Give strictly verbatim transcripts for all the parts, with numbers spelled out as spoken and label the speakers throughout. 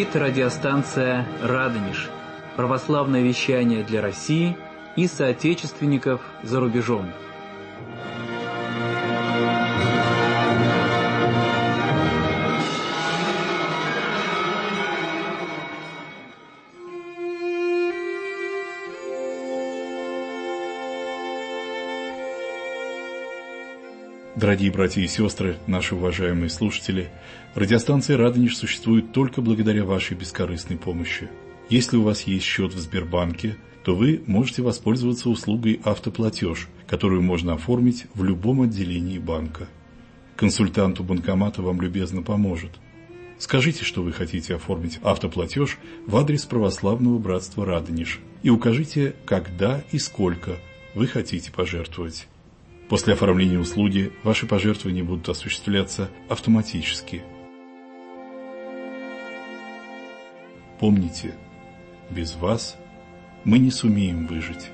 Speaker 1: Это радиостанция «Радонеж», православное вещание для России и соотечественников за рубежом.
Speaker 2: Дорогие братья и сестры, наши уважаемые слушатели, радиостанция «Радонеж» существует только благодаря вашей бескорыстной помощи. Если у вас есть счет в Сбербанке, то вы можете воспользоваться услугой «Автоплатеж», которую можно оформить в любом отделении банка. Консультант у банкомата вам любезно поможет. Скажите, что вы хотите оформить автоплатеж в адрес православного братства «Радонеж» и укажите, когда и сколько вы хотите пожертвовать. После оформления услуги ваши пожертвования будут осуществляться автоматически. Помните, без вас мы не сумеем выжить.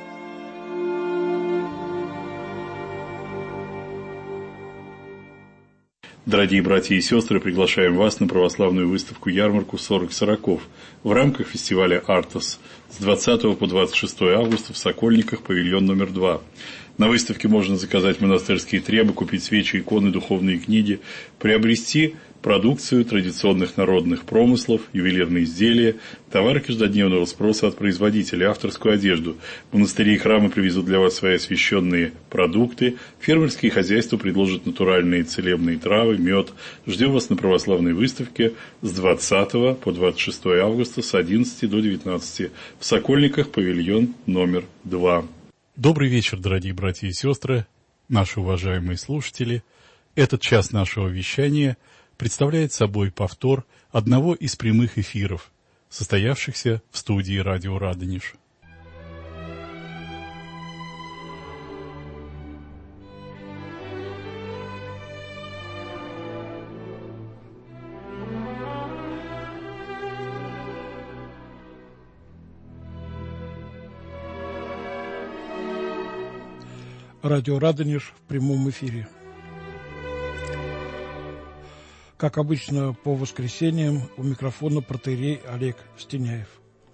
Speaker 2: Дорогие братья и сестры, приглашаем вас на православную выставку-ярмарку «сорок сороков» в рамках фестиваля «Артос» с двадцатого по двадцать шестое августа в Сокольниках, павильон номер два. На выставке можно заказать монастырские требы, купить свечи, иконы, духовные книги, приобрести продукцию традиционных народных промыслов, ювелирные изделия, товары каждодневного спроса от производителей, авторскую одежду. Монастыри и храмы привезут для вас свои освященные продукты, фермерские хозяйства предложат натуральные целебные травы, мед. Ждем вас на православной выставке с двадцатого по двадцать шестое августа с одиннадцати до девятнадцати в Сокольниках, павильон номер два.
Speaker 3: Добрый вечер, дорогие братья и сестры, наши уважаемые слушатели. Этот час нашего вещания представляет собой повтор одного из прямых эфиров, состоявшихся в студии радио «Радонеж».
Speaker 4: Радио «Радонеж» в прямом эфире. Как обычно, по воскресеньям у микрофона протоиерей Олег Стеняев.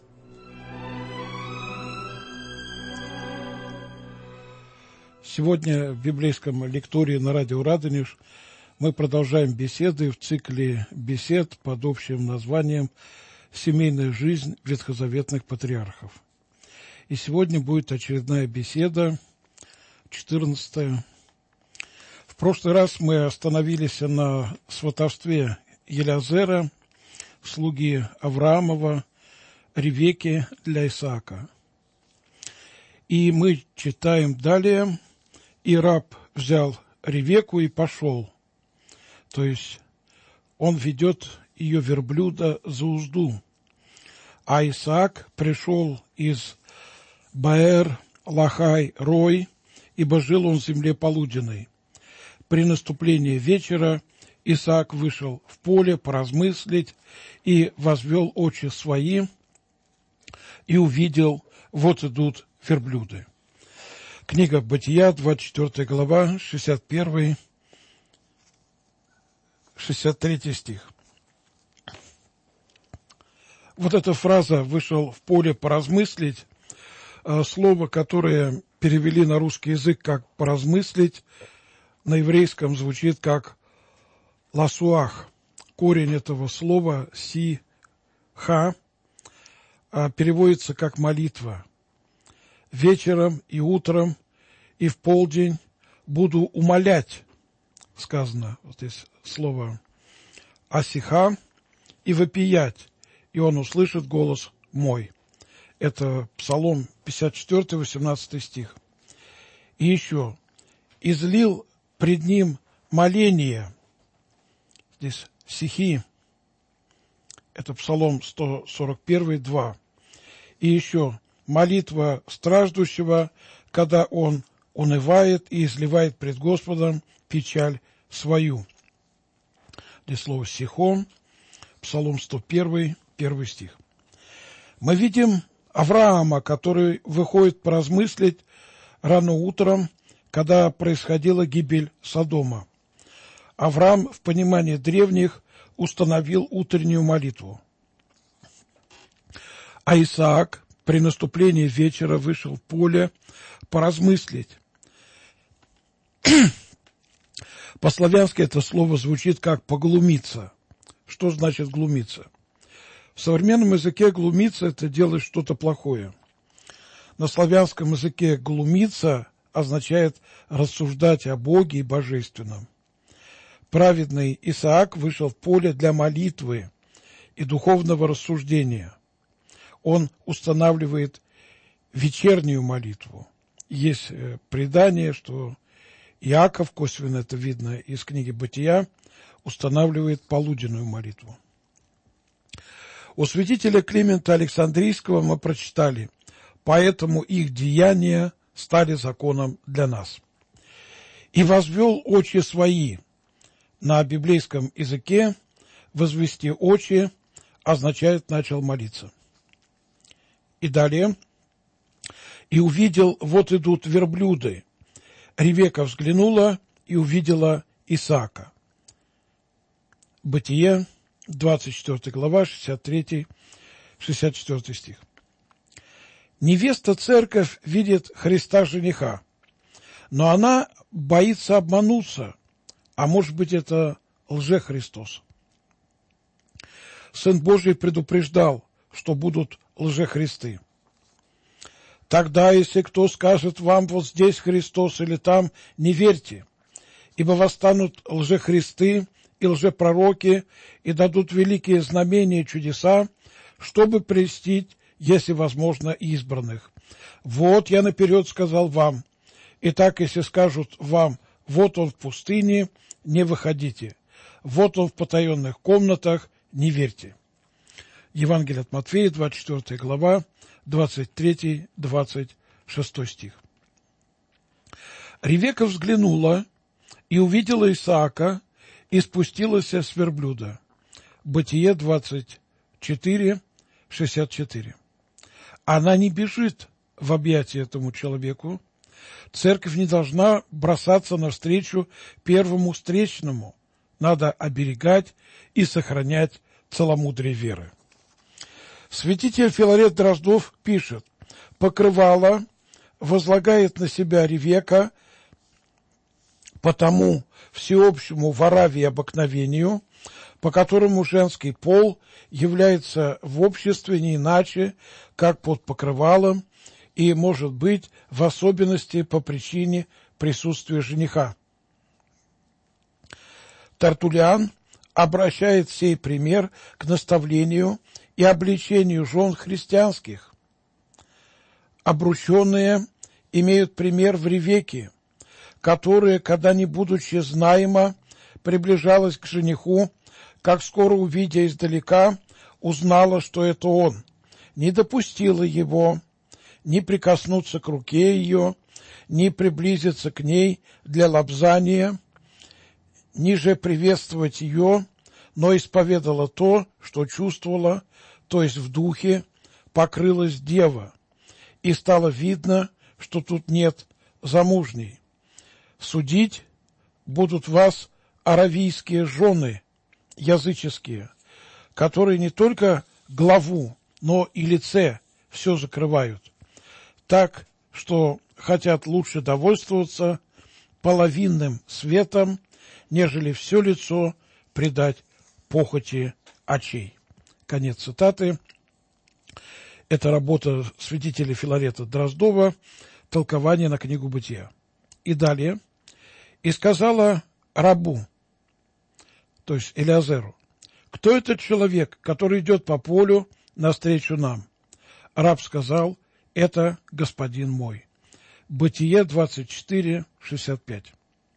Speaker 4: Сегодня в библейском лектории на радио «Радонеж» мы продолжаем беседы в цикле бесед под общим названием «Семейная жизнь ветхозаветных патриархов». И сегодня будет очередная беседа, четырнадцатая. В прошлый раз мы остановились на сватовстве Елиазера, слуги Авраамова, Ревекки для Исаака. И мы читаем далее: «И раб взял Ревекку и пошел». То есть он ведет ее верблюда за узду. А Исаак пришел из Беэр-Лахай-Рой, ибо жил он в земле полуденной. При наступлении вечера Исаак вышел в поле поразмыслить и возвел очи свои, и увидел, вот идут верблюды. Книга Бытия, двадцать четвёртая глава, шестьдесят первый, шестьдесят третий стих. Вот эта фраза «вышел в поле поразмыслить», слово, которое перевели на русский язык как «поразмыслить», на еврейском звучит как «ласуах». Корень этого слова «си-ха» переводится как «молитва». «Вечером и утром и в полдень буду умолять», сказано, вот здесь слово «асиха», и «вопиять, и он услышит голос мой». Это Псалом пятьдесят четыре, восемнадцатый стих. И еще: «излил пред ним моление». Здесь сихи. Это Псалом сто сорок один, два. И еще: молитва страждущего, когда он унывает и изливает пред Господом печаль свою. Здесь слово сихо. Псалом сто один, первый стих. Мы видим Авраама, который выходит поразмыслить рано утром, когда происходила гибель Содома. Авраам в понимании древних установил утреннюю молитву. А Исаак при наступлении вечера вышел в поле поразмыслить. По-славянски это слово звучит как «поглумиться». Что значит «глумиться»? В современном языке глумиться – это делать что-то плохое. На славянском языке глумиться означает рассуждать о Боге и божественном. Праведный Исаак вышел в поле для молитвы и духовного рассуждения. Он устанавливает вечернюю молитву. Есть предание, что Иаков, косвенно это видно из книги «Бытия», устанавливает полуденную молитву. У святителя Климента Александрийского мы прочитали: «Поэтому их деяния стали законом для нас». «И возвел очи свои». На библейском языке «возвести очи» означает «начал молиться». И далее. «И увидел, вот идут верблюды. Ревека взглянула и увидела Исаака». Бытие, двадцать четвёртая глава, шестьдесят третий шестьдесят четвёртый стих. Невеста церковь видит Христа жениха, но она боится обмануться, а может быть это лжехристос. Сын Божий предупреждал, что будут лжехристы. Тогда, если кто скажет вам, вот здесь Христос или там, не верьте, ибо восстанут лжехристы и лжепророки и дадут великие знамения и чудеса, чтобы прельстить, если возможно, избранных. Вот я наперед сказал вам. Итак, если скажут вам, вот он в пустыне, не выходите. Вот он в потаенных комнатах, не верьте. Евангелие от Матфея, двадцать четвёртая глава, двадцать третий двадцать шестой стих. Ревека взглянула и увидела Исаака, и спустилась с верблюда. Бытие двадцать четыре шестьдесят четыре. Она не бежит в объятия этому человеку. Церковь не должна бросаться навстречу первому встречному. Надо оберегать и сохранять целомудрие веры. Святитель Филарет Дроздов пишет: «Покрывало возлагает на себя Ревека по тому всеобщему воравьи обыкновению, по которому женский пол является в обществе не иначе, как под покрывалом, и, может быть, в особенности по причине присутствия жениха». Тертуллиан обращает сей пример к наставлению и обличению жен христианских. Обрученные имеют пример в Ревеке, которая, когда не будучи знаема, приближалась к жениху, как скоро, увидя издалека, узнала, что это он, не допустила его ни прикоснуться к руке ее, ни приблизиться к ней для лобзания, ни же приветствовать ее, но исповедала то, что чувствовала, то есть в духе, покрылась дева, и стало видно, что тут нет замужней. Судить будут вас аравийские жены, языческие, которые не только главу, но и лице все закрывают, так что хотят лучше довольствоваться половинным светом, нежели все лицо предать похоти очей. Конец цитаты. Это работа святителя Филарета Дроздова, толкование на книгу Бытия. И далее. «И сказала рабу», то есть Элиазеру: «Кто этот человек, который идет по полю навстречу нам?» Раб сказал: «Это господин мой». Бытие двадцать четыре шестьдесят пять.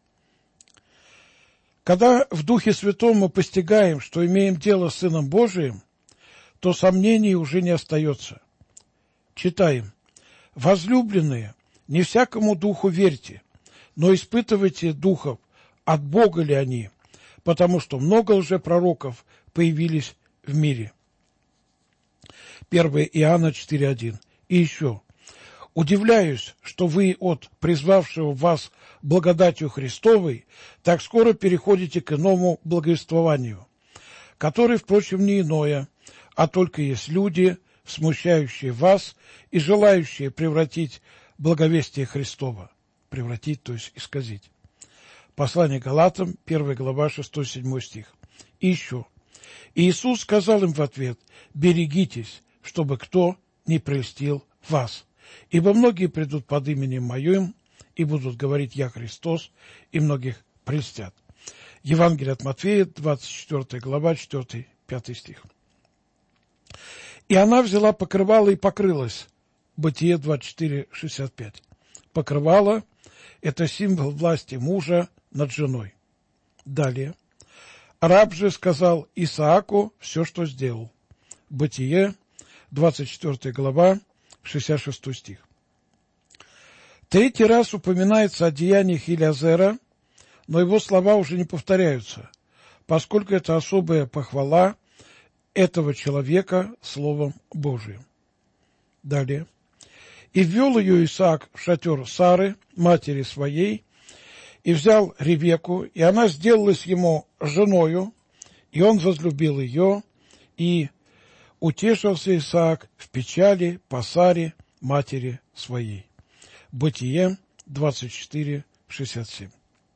Speaker 4: Когда в Духе Святом мы постигаем, что имеем дело с Сыном Божиим, то сомнений уже не остается. Читаем: «Возлюбленные, не всякому духу верьте, но испытывайте духов, от Бога ли они, потому что много лжепророков появились в мире». первое Иоанна четыре один. И еще: «Удивляюсь, что вы от призвавшего вас благодатью Христовой так скоро переходите к иному благовествованию, которое, впрочем, не иное, а только есть люди, смущающие вас и желающие превратить благовестие Христова. Превратить, то есть исказить. Послание Галатам, первая глава, шестой-седьмой стих. И еще. Иисус сказал им в ответ: «Берегитесь, чтобы кто не прельстил вас. Ибо многие придут под именем Моим и будут говорить: Я Христос, и многих прельстят». Евангелие от Матфея, двадцать четвёртая глава, четвёртый-пятый стих. «И она взяла покрывало и покрылась». Бытие двадцать четыре, шестьдесят пять. Покрывало – это символ власти мужа над женой. Далее. Раб же сказал Исааку все, что сделал. Бытие, двадцать четвёртая глава, шестьдесят шестой стих. Третий раз упоминается о деяниях Илиазера, но его слова уже не повторяются, поскольку это особая похвала этого человека Словом Божиим. Далее. «И ввел ее Исаак в шатер Сары, матери своей, и взял Ревекку, и она сделалась ему женою, и он возлюбил ее, и утешился Исаак в печали по Саре, матери своей». Бытие двадцать четыре, шестьдесят семь.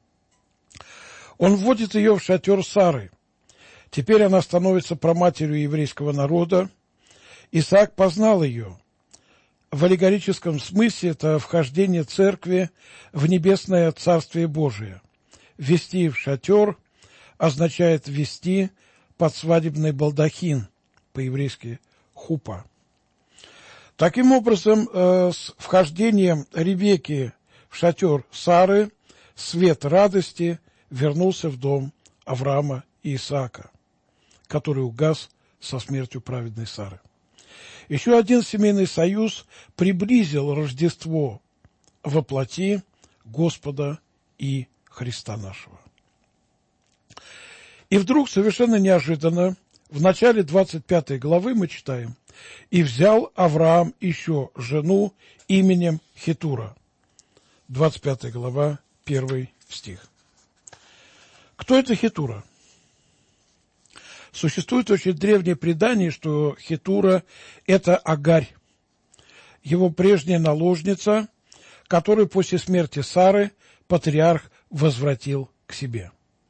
Speaker 4: Он вводит ее в шатер Сары. Теперь она становится праматерью еврейского народа. Исаак познал ее. В аллегорическом смысле это вхождение церкви в небесное Царствие Божие. Ввести в шатер означает ввести под свадебный балдахин, по-еврейски хупа. Таким образом, с вхождением Ревекки в шатер Сары свет радости вернулся в дом Авраама и Исаака, который угас со смертью праведной Сары. Еще один семейный союз приблизил Рождество во плоти Господа и Христа нашего. И вдруг, совершенно неожиданно, в начале двадцать пятой главы мы читаем: «И взял Авраам еще жену именем Хетура». двадцать пятая глава, первый стих. Кто это Хетура? Существует очень древнее предание, что Хетура – это Агарь, его прежняя наложница, которую после смерти Сары патриарх возвратил к себе.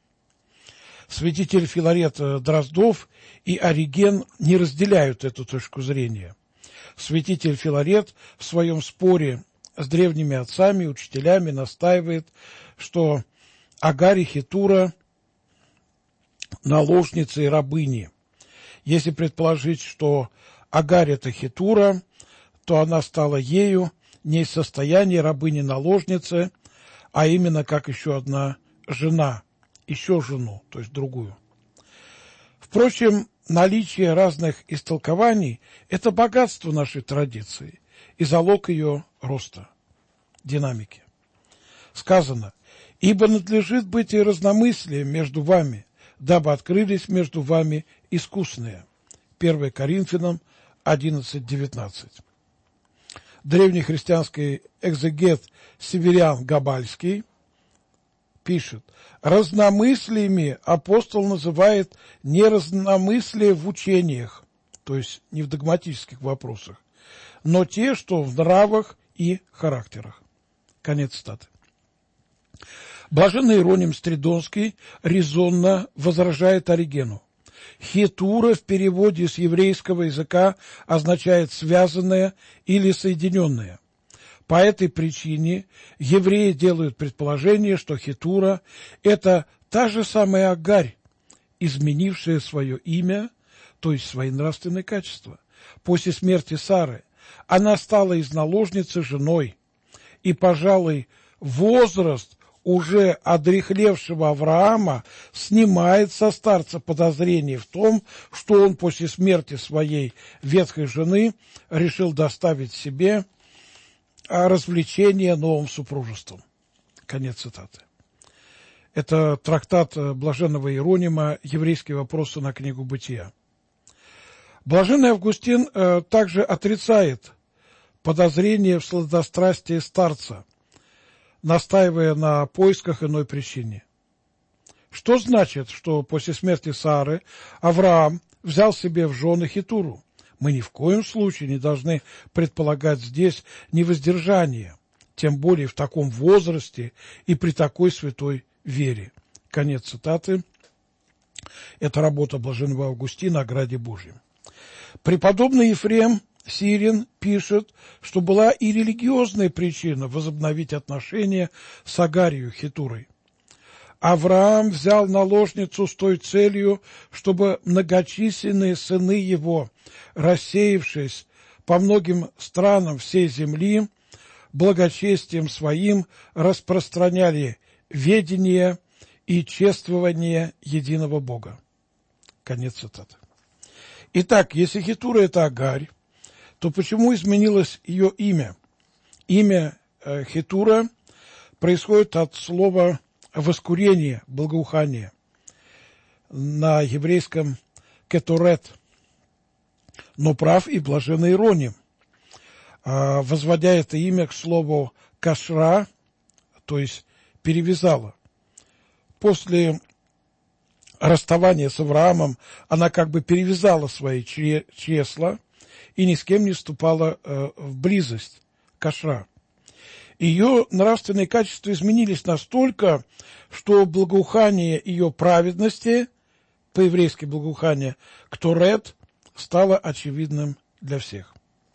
Speaker 4: Святитель Филарет Дроздов и Ориген не разделяют эту точку зрения. Святитель Филарет в своем споре с древними отцами, учителями настаивает, что Агарь и Хетура – наложницы и рабыни. Если предположить, что Агарь – это Хетура, то она стала ею не из состояния рабыни-наложницы, а именно как еще одна жена, еще жену, то есть другую. Впрочем, наличие разных истолкований – это богатство нашей традиции и залог ее роста, динамики. Сказано: «Ибо надлежит быть и разномыслие между вами, дабы открылись между вами искусные». первое Коринфянам одиннадцать девятнадцать. Древнехристианский экзегет Северян Габальский пишет: разномыслиями апостол называет не разномыслие в учениях, то есть не в догматических вопросах, но те, что в нравах и характерах. Конец цитаты. Блаженный Иероним Стридонский резонно возражает Оригену. Хетура в переводе с еврейского языка означает «связанное» или «соединенное». По этой причине евреи делают предположение, что Хетура – это та же самая Агарь, изменившая свое имя, то есть свои нравственные качества. После смерти Сары она стала из наложницы женой, и, пожалуй, возраст уже одряхлевшего Авраама снимает со старца подозрение в том, что он после смерти своей ветхой жены решил доставить себе развлечение новым супружеством. Конец цитаты. Это трактат блаженного Иеронима «Еврейские вопросы на книгу Бытия». Блаженный Августин э, также отрицает подозрение в сладострастии старца, настаивая на поисках иной причины. Что значит, что после смерти Сары Авраам взял себе в жены Хетуру? мы ни в коем случае не должны предполагать здесь невоздержание, тем более в таком возрасте и при такой святой вере. Конец цитаты. Это работа блаженного Августина о Граде Божьем. Преподобный Ефрем Сирин пишет, что была и религиозная причина возобновить отношения с Агарью Хетурой. Авраам взял наложницу с той целью, чтобы многочисленные сыны его, рассеявшись по многим странам всей земли, благочестием своим распространяли ведение и чествование единого Бога. Конец цитаты. Итак, если Хетура – это Агарь, то почему изменилось ее имя? Имя э, Хетура происходит от слова воскурение, благоухание. На еврейском кеторет. Но прав и блаженный Ироним, э, возводя это имя к слову кашра, то есть перевязала. После расставания с Авраамом она как бы перевязала свои чресла и ни с кем не вступала э, в близость, кашра. Ее нравственные качества изменились настолько, что благоухание ее праведности, по-еврейски благоухание, кторет, стало очевидным для всех.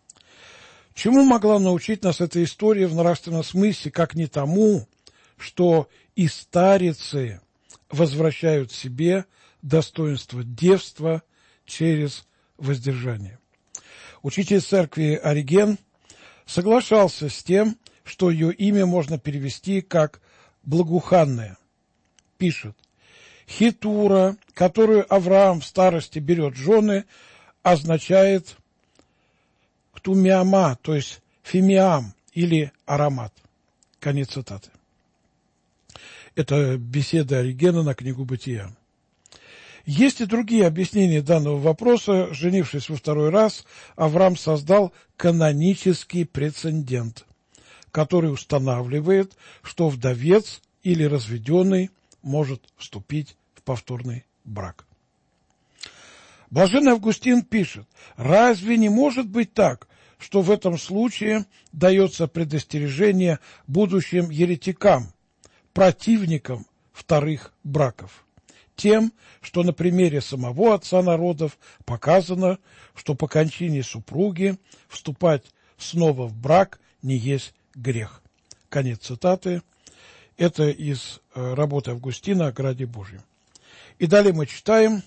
Speaker 4: Чему могла научить нас эта история в нравственном смысле, как не тому, что и старицы возвращают себе достоинство девства через воздержание? Учитель церкви Ориген соглашался с тем, что ее имя можно перевести как «благоуханное». Пишет: «Хетура, которую Авраам в старости берет жены, означает ктумиама, то есть фимиам или аромат». Конец цитаты. Это беседа Оригена на книгу «Бытия». Есть и другие объяснения данного вопроса. Женившись во второй раз, Авраам создал канонический прецедент, который устанавливает, что вдовец или разведенный может вступить в повторный брак. Блаженный Августин пишет: «Разве не может быть так, что в этом случае дается предостережение будущим еретикам, противникам вторых браков? Тем, что на примере самого отца народов показано, что по кончине супруги вступать снова в брак не есть грех». Конец цитаты. Это из э, работы Августина о Граде Божьем. И далее мы читаем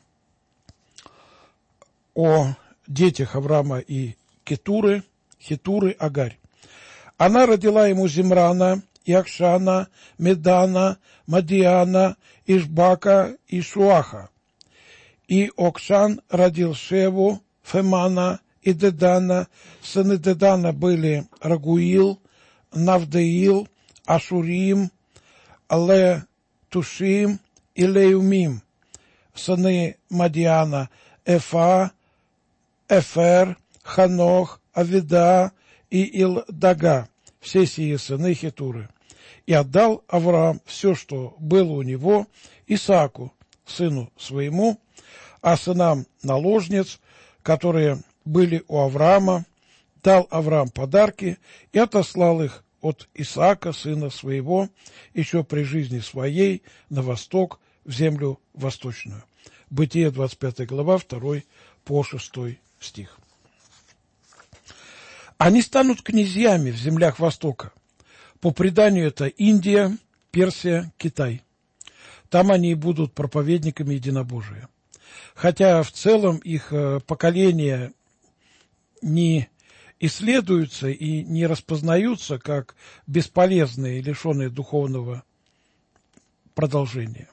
Speaker 4: о детях Авраама и Кетуры, Хетуры, Агарь. Она родила ему Зимрана, Иакшана, Медана, Мадиана, Ишбака и Шуаха. И Окшан родил Шеву, Фемана и Дедана. Сыны Дедана были Рагуил, Навдаил, Ашурим, Ле-Тушим и Леумим. Сыны Мадиана Эфа, Эфер, Ханох, Авида и Илдага. Все сии сыны Хетуры. И отдал Авраам все, что было у него, Исааку, сыну своему, а сынам наложниц, которые были у Авраама, дал Авраам подарки и отослал их от Исаака, сына своего, еще при жизни своей, на восток, в землю восточную. Бытие, двадцать пятая глава, второй по шестой стих. Они станут князьями в землях Востока. По преданию это Индия, Персия, Китай. Там они будут проповедниками единобожия. Хотя в целом их поколения не исследуются и не распознаются как бесполезные, лишенные духовного продолжения.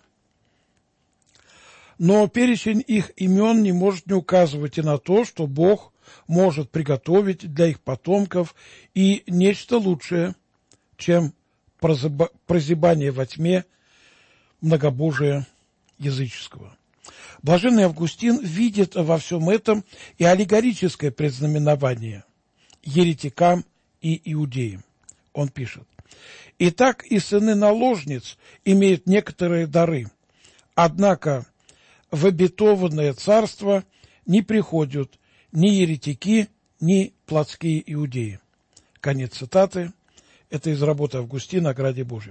Speaker 4: Но перечень их имен не может не указывать и на то, что Бог может приготовить для их потомков и нечто лучшее, чем прозябание во тьме многобожия языческого. Блаженный Августин видит во всем этом и аллегорическое предзнаменование еретикам и иудеям. Он пишет: «Итак, и сыны наложниц имеют некоторые дары, однако в обетованное царство не приходят ни еретики, ни плотские иудеи». Конец цитаты. Это из работы Августина о Граде Божьем.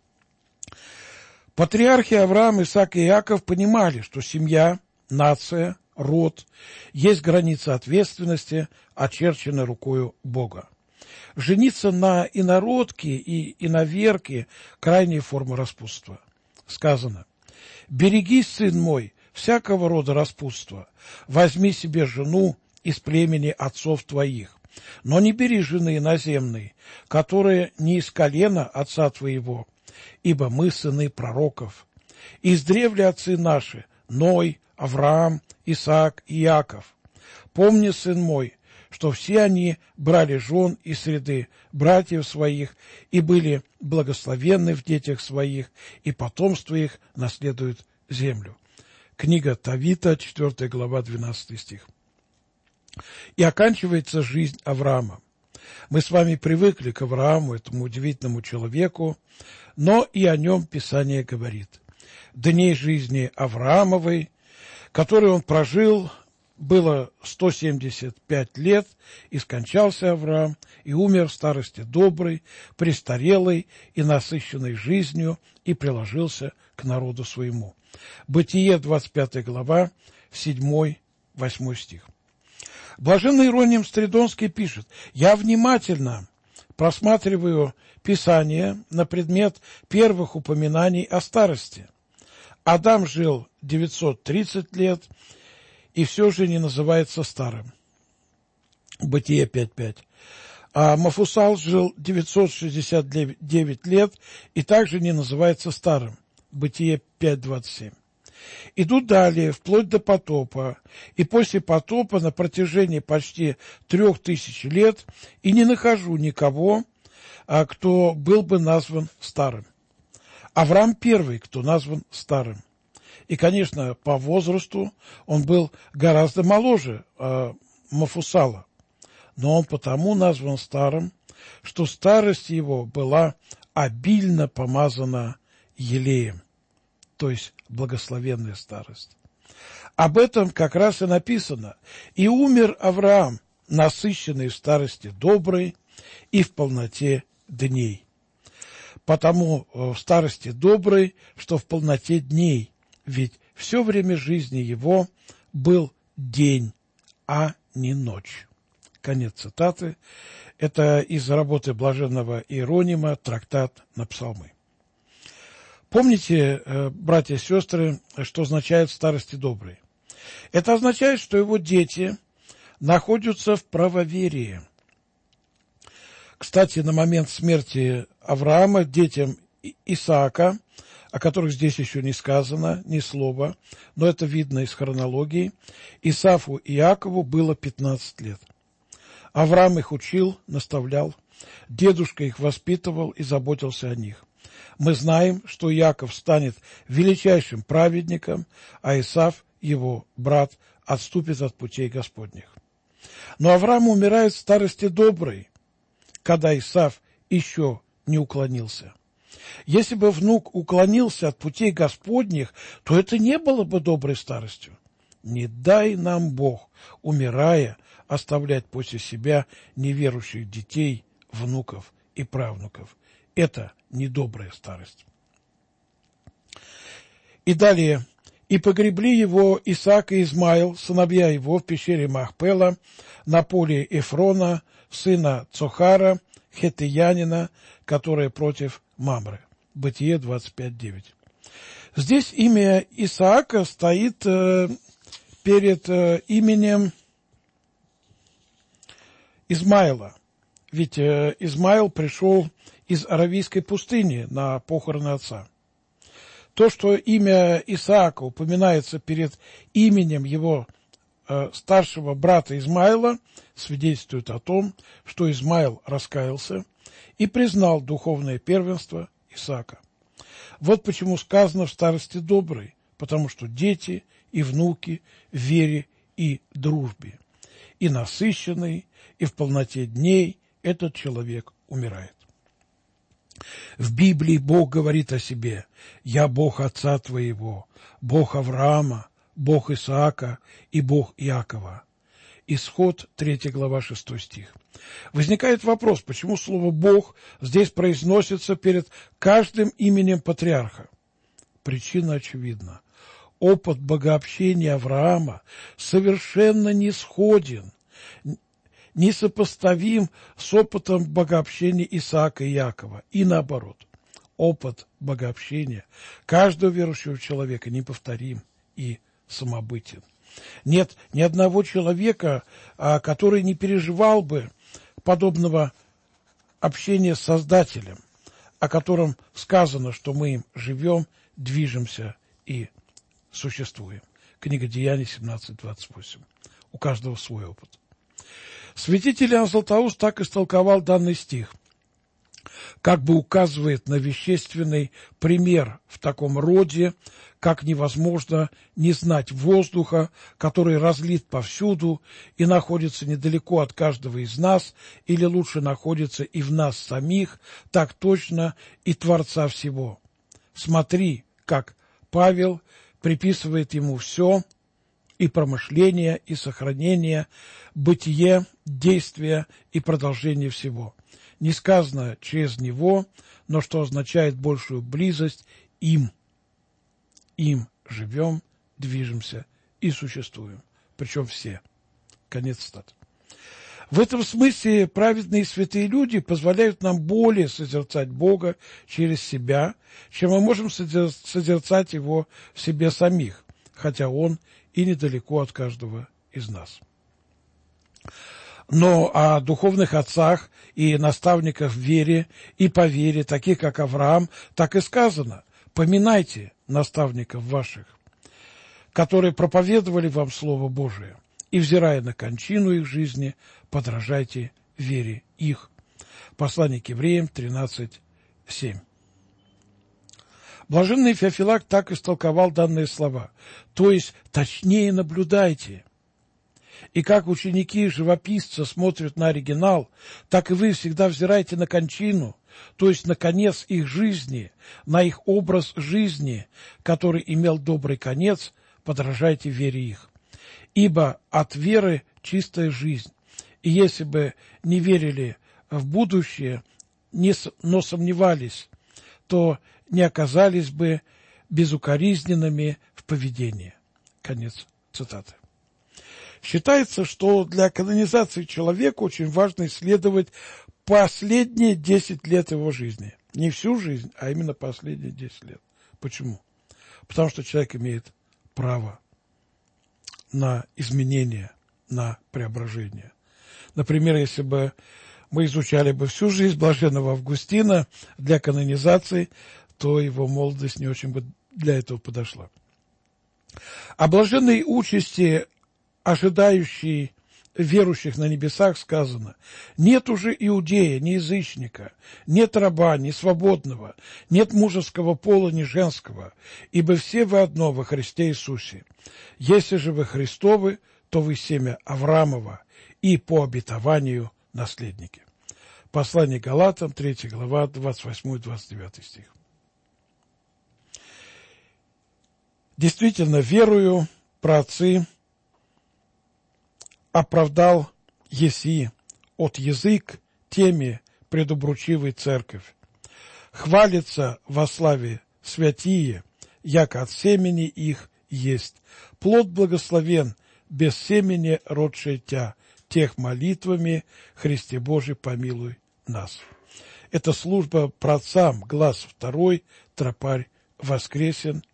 Speaker 4: Патриархи Авраам, Исаак и Иаков понимали, что семья, нация, род есть граница ответственности, очерченной рукою Бога. Жениться на инородке и иноверке – крайняя форма распутства. Сказано: «Берегись, сын мой, всякого рода распутства, возьми себе жену из племени отцов твоих, но не бери жены иноземной, которая не из колена отца твоего, ибо мы сыны пророков. Издревле отцы наши – Ной, Авраам, Исаак и Иаков. Помни, сын мой, что все они брали жен из среды братьев своих и были благословенны в детях своих, и потомство их наследует землю». Книга Тавита, четвёртая глава, двенадцатый стих. И оканчивается жизнь Авраама. Мы с вами привыкли к Аврааму, этому удивительному человеку, но и о нем Писание говорит: «Дней жизни Авраамовой, которые он прожил, было сто семьдесят пять лет, и скончался Авраам, и умер в старости доброй, престарелой и насыщенной жизнью, и приложился к народу своему». Бытие, двадцать пятая глава, седьмой-восьмой стих. Блаженный Иероним Стридонский пишет: «Я внимательно просматриваю Писание на предмет первых упоминаний о старости. Адам жил девятьсот тридцать лет, и все же не называется старым». Бытие пять пять. А Мафусал жил девятьсот шестьдесят девять лет и также не называется старым. Бытие пять двадцать семь. Идут далее, вплоть до потопа, и после потопа на протяжении почти трех тысяч лет, и не нахожу никого, кто был бы назван старым. Авраам первый, кто назван старым. И, конечно, по возрасту он был гораздо моложе э, Мафусала, но он потому назван старым, что старость его была обильно помазана елеем, то есть благословенная старость. Об этом как раз и написано: «И умер Авраам, насыщенный в старости доброй и в полноте дней». Потому в старости доброй, что в полноте дней, ведь все время жизни его был день, а не ночь. Конец цитаты. Это из работы блаженного Иеронима, трактат на псалмы. Помните, братья и сестры, что означает в старости доброй? Это означает, что его дети находятся в правоверии. Кстати, на момент смерти Авраама детям Исаака, о которых здесь еще не сказано ни слова, но это видно из хронологии, Исафу и Иакову было пятнадцать лет. Авраам их учил, наставлял, дедушка их воспитывал и заботился о них. Мы знаем, что Иаков станет величайшим праведником, а Исав, его брат, отступит от путей Господних. Но Авраам умирает в старости доброй, когда Исав еще не уклонился. Если бы внук уклонился от путей Господних, то это не было бы доброй старостью. Не дай нам Бог, умирая, оставлять после себя неверующих детей, внуков и правнуков. Это недобрая старость. И далее. «И погребли его Исаак и Измаил, сыновья его, в пещере Махпела, на поле Эфрона, сына Цохара, хеттеянина, которое против Мамры». Бытие двадцать пять девять. Здесь имя Исаака стоит э, перед э, именем Измаила. Ведь э, Измаил пришел из Аравийской пустыни на похороны отца. То, что имя Исаака упоминается перед именем его э, старшего брата Измаила, свидетельствует о том, что Измаил раскаялся и признал духовное первенство Исаака. Вот почему сказано в старости доброй, потому что дети и внуки в вере и дружбе, и насыщенный, и в полноте дней этот человек умирает. В Библии Бог говорит о себе: «Я Бог отца твоего, Бог Авраама, Бог Исаака и Бог Иакова». Исход, третья глава, шестой стих. Возникает вопрос, почему слово «Бог» здесь произносится перед каждым именем патриарха? Причина очевидна. Опыт богообщения Авраама совершенно не сходен, несопоставим с опытом богообщения Исаака и Иакова, и наоборот. Опыт богообщения каждого верующего человека неповторим и самобытен. Нет ни одного человека, который не переживал бы подобного общения с Создателем, о котором сказано, что мы им живем, движемся и существуем. Книга Деяний семнадцать двадцать восемь. У каждого свой опыт. Святитель Иоанн Златоуст так истолковал данный стих, как бы указывает на вещественный пример в таком роде, как невозможно не знать воздуха, который разлит повсюду и находится недалеко от каждого из нас, или лучше находится и в нас самих, так точно и Творца всего. Смотри, как Павел приписывает ему все, и промышление, и сохранение, бытие, действие и продолжение всего. Не сказано через него, но что означает большую близость им. Им живем, движемся и существуем. Причем все. Конец цитаты. В этом смысле праведные и святые люди позволяют нам более созерцать Бога через себя, чем мы можем созерцать Его в себе самих, хотя Он и недалеко от каждого из нас. Но о духовных отцах и наставниках в вере и по вере, таких как Авраам, так и сказано: «Поминайте наставников ваших, которые проповедовали вам Слово Божие, и, взирая на кончину их жизни, подражайте вере их». Послание к Евреям тринадцать семь. Блаженный Феофилакт так истолковал данные слова, то есть точнее наблюдайте. И как ученики живописца смотрят на оригинал, так и вы всегда взираете на кончину, то есть на конец их жизни, на их образ жизни, который имел добрый конец, подражайте вере их. Ибо от веры чистая жизнь, и если бы не верили в будущее, но сомневались, то не оказались бы безукоризненными в поведении. Конец цитаты. Считается, что для канонизации человека очень важно исследовать последние десять лет его жизни. Не всю жизнь, а именно последние десять лет. Почему? Потому что человек имеет право на изменение, на преображение. Например, если бы мы изучали бы всю жизнь блаженного Августина для канонизации, то его молодость не очень бы для этого подошла. О блаженной участи, ожидающей верующих на небесах, сказано: «Нет уже иудея, ни язычника, нет раба, ни свободного, нет мужеского пола, ни женского, ибо все вы одно во Христе Иисусе. Если же вы Христовы, то вы семя Авраамова и по обетованию наследники». Послание Галатам, третья глава, двадцать восьмой двадцать девятый стих. Действительно, верую, праотцы оправдал еси от язык теми предобручивой церковь. Хвалится во славе святие, яко от семени их есть. Плод благословен, без семени родшее тя, тех молитвами Христе Божий помилуй нас. Это служба праотцам, глаз второй, тропарь воскресен.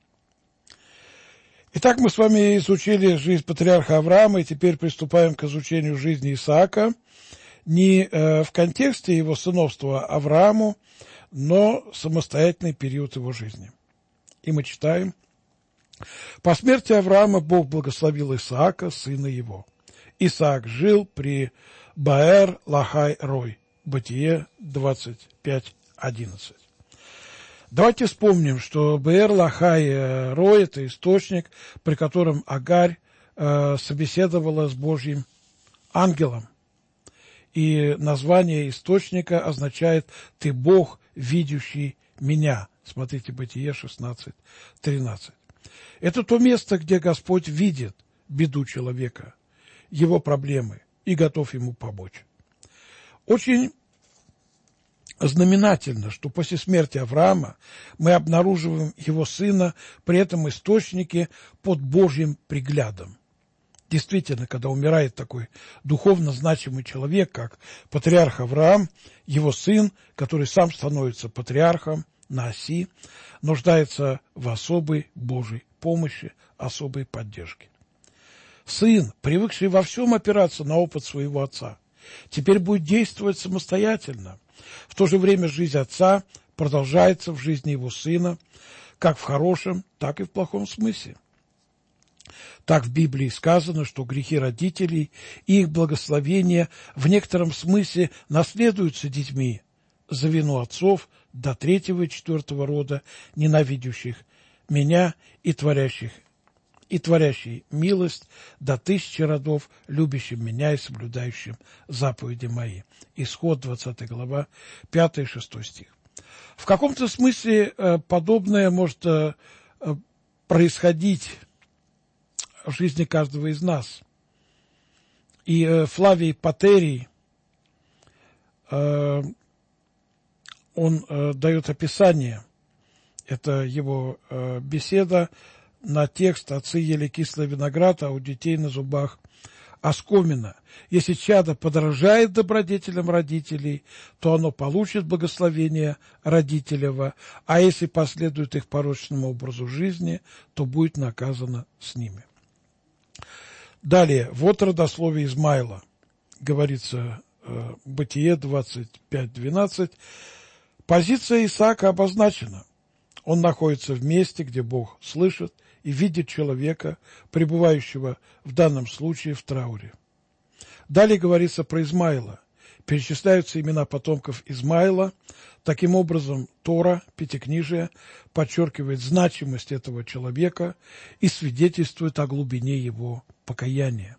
Speaker 4: Итак, мы с вами изучили жизнь патриарха Авраама, и теперь приступаем к изучению жизни Исаака, не э, в контексте его сыновства Аврааму, но самостоятельный период его жизни. И мы читаем: «По смерти Авраама Бог благословил Исаака, сына его. Исаак жил при Беэр-лахай-рой». Бытие двадцать пять одиннадцать. Давайте вспомним, что Беэр-лахай-рой – это источник, при котором Агарь э, собеседовала с Божьим ангелом. И название источника означает «Ты Бог, видящий меня». Смотрите, Бытие шестнадцать тринадцать. Это то место, где Господь видит беду человека. его проблемы и готов ему помочь. Очень знаменательно, что после смерти Авраама мы обнаруживаем его сына при этом источнике под Божьим приглядом. Действительно, когда умирает такой духовно значимый человек, как патриарх Авраам, его сын, который сам становится патриархом на оси, нуждается в особой Божьей помощи, особой поддержке. Сын, привыкший во всем опираться на опыт своего отца, теперь будет действовать самостоятельно. В то же время жизнь отца продолжается в жизни его сына, как в хорошем, так и в плохом смысле. Так в Библии сказано, что грехи родителей и их благословения в некотором смысле наследуются детьми за вину отцов до третьего и четвертого рода, ненавидящих меня и творящих и творящий милость до тысячи родов, любящим меня и соблюдающим заповеди мои. Исход, двадцатая глава, пятый и шестой стих. В каком-то смысле подобное может происходить в жизни каждого из нас. И Флавий Патерий, он дает описание, это его беседа на текст «Отцы ели кислый виноград, а у детей на зубах оскомина». Если чадо подражает добродетелям родителей, то оно получит благословение родителево, а если последует их порочному образу жизни, то будет наказано с ними. Далее, вот родословие Измаила, говорится э, Бытие двадцать пять двенадцать. Позиция Исаака обозначена. Он находится в месте, где Бог слышит и видит человека, пребывающего в данном случае в трауре. Далее говорится про Измаила. Перечисляются имена потомков Измаила. Таким образом, Тора, Пятикнижие, подчеркивает значимость этого человека и свидетельствует о глубине его покаяния.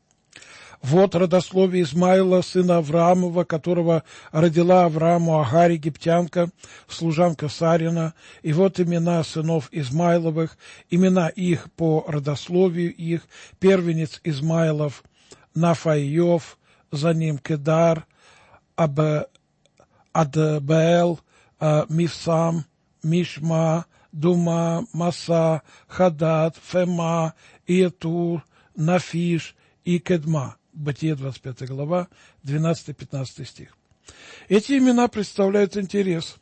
Speaker 4: Вот родословие Измаила, сына Авраамова, которого родила Аврааму Агар, египтянка, служанка Сарина. И вот имена сынов Измаиловых, имена их по родословию их: первенец Измаилов Нафаиов, за ним Кедар, Аб, Адбeel, Мифсам, Мишма, Дума, Маса, Хадад, Фема, Иетур, Нафиш и Кедма. Бытие, двадцать пятая глава, двенадцатый-пятнадцатый стих. Эти имена представляют интерес.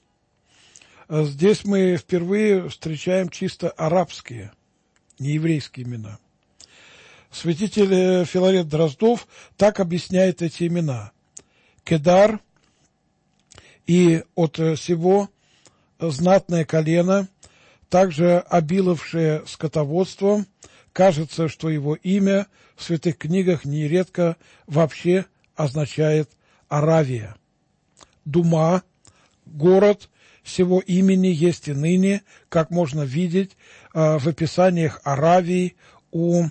Speaker 4: Здесь мы впервые встречаем чисто арабские, нееврейские имена. Святитель Филарет Дроздов так объясняет эти имена. Кедар и от сего знатное колено, также обиловшее скотоводством. Кажется, что его имя в святых книгах нередко вообще означает Аравия. Дума, город сего имени есть и ныне, как можно видеть э, в описаниях Аравии у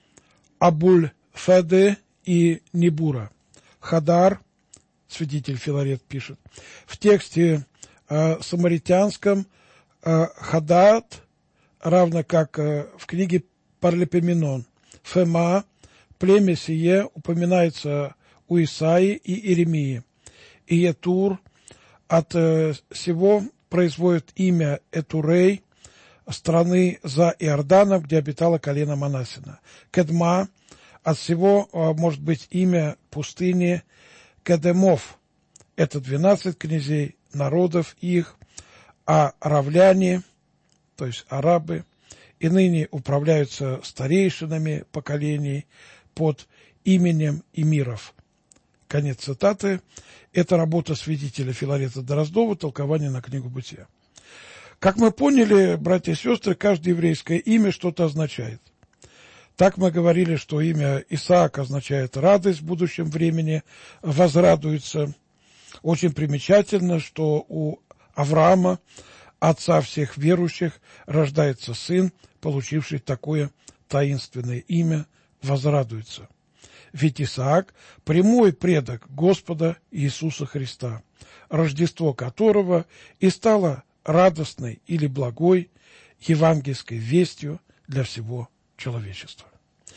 Speaker 4: Абуль-Феде и Небура. Хадар, святитель Филарет пишет, в тексте э, самаритянском э, Хадад, равно как э, в книге Парлепоменон. Фема, племя сие, упоминается у Исаии и Иеремии. Иетур от э, сего производит имя Этурей, страны за Иорданом, где обитало колено Манассина. Кедма, от сего э, может быть имя пустыни Кедемов. Это двенадцать князей, народов их, а равляне, то есть арабы, и ныне управляются старейшинами поколений под именем эмиров. Конец цитаты. Это работа святителя Филарета Дроздова, толкование на книгу Бытия. Как мы поняли, братья и сестры, каждое еврейское имя что-то означает. Так мы говорили, что имя Исаак означает радость в будущем времени, возрадуется. Очень примечательно, что у Авраама, отца всех верующих, рождается сын, получивший такое таинственное имя, возрадуется. Ведь Исаак – прямой предок Господа Иисуса Христа, Рождество которого и стало радостной или благой евангельской вестью для всего человечества.